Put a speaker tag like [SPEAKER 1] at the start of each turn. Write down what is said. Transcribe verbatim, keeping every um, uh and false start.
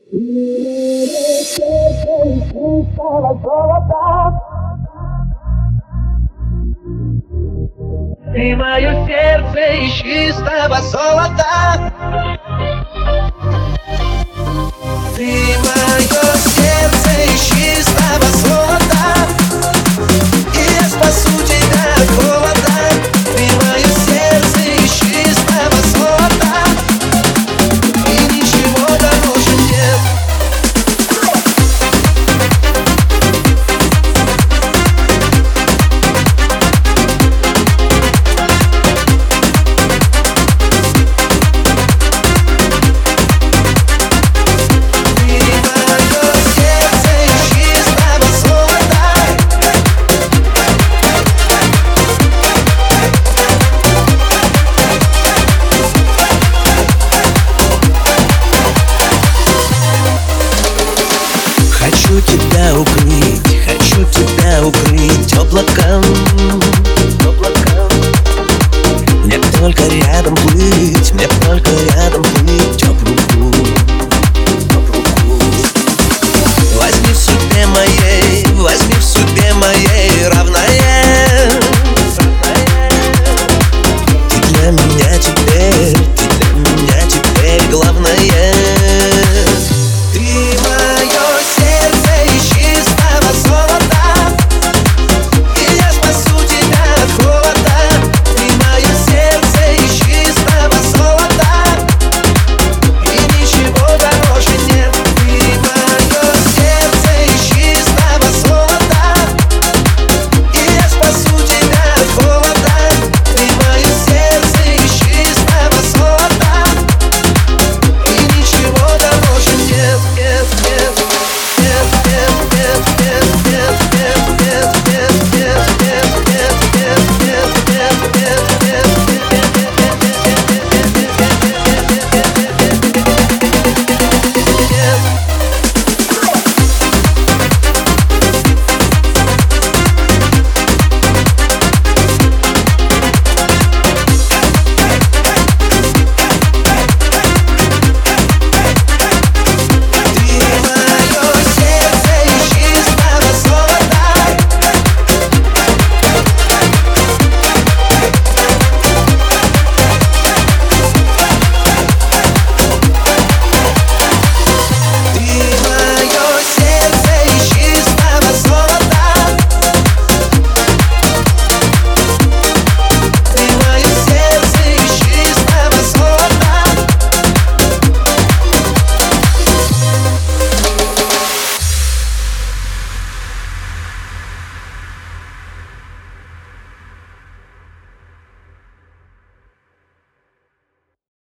[SPEAKER 1] Ты мое сердце из чистого золота. Ты мое сердце из чистого золота, и я спасу тебя от голода. Ты мое сердце из чистого золота, и ничего дороже нет.
[SPEAKER 2] Хочу тебя укрыть, хочу тебя укрыть облаком